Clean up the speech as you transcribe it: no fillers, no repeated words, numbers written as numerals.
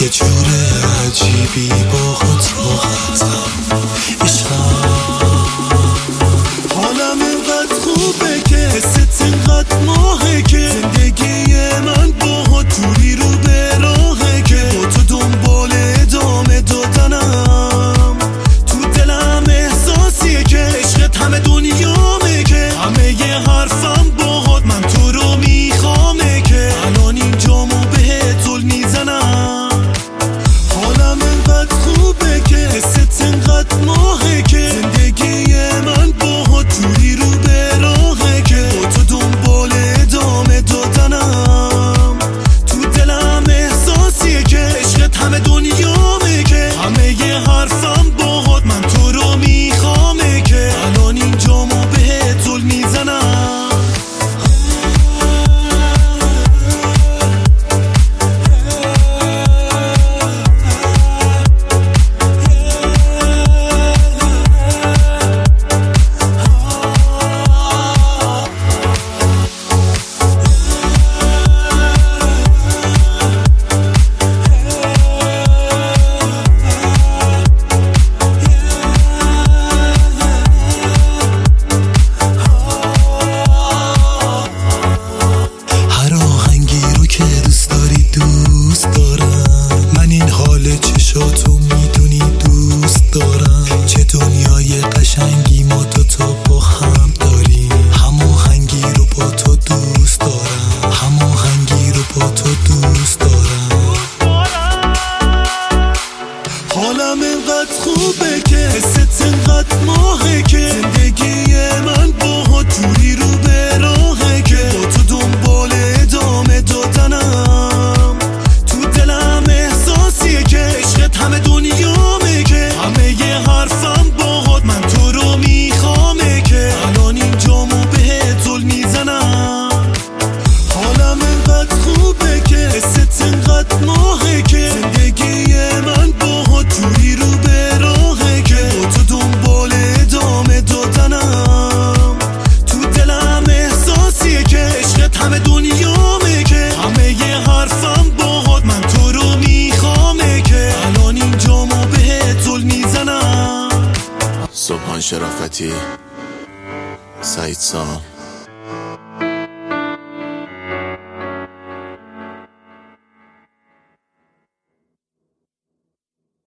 یه جور عجیبی با طاقتم عشقم. حالم اینقدر خوبه که حست اینقدر ماهه که زندگی من با توری رو به راهه که با تو دنبال ادامه دادنم. تو دلم احساسیه که عشقت همه دنیامه که همه یه حرفم باهات من تو رو میخوامه که الان اینجامو بهت زل میزنم. حالم اینقدر خوبه که حست اینقدر ماهه که زندگی من با توری رو به راهه که با تو دنبال ادامه دادنم. تو دلم احساسیه که عشقت همه دنیامه که همه یه حرفم باهات من تو رو میخوامه که الان اینجامو بهت زل میزنم. چشاتو میدونی دوست دارم، چه دنیای قشنگی ما دوتا با هم داریم. هماهنگی رو با تو دوست دارم، هماهنگی رو با تو دوست دارم. حالم اینقدر خوبه که حست اینقدر ماهه که زندگی من با توری رو به راهه که با تو دنبال ادامه دادنم. تو دلم احساسیه که عشقت همه دنیامه که همه یه حرفم باهات من تو رو میخوامه که الان اینجامو بهت زل میزنم. حالم اینقدر خوبه که حست اینقدر ماهه که زندگی من با توری رو به راهه که با تو دنبال ادامه دادنم. تو دلم احساسیه که عشقت همه دنیامه که همه یه حرفم باهات من تو رو میخوامه که الان اینجامو بهت زل میزنم. سبحان شرافتی سعید سام.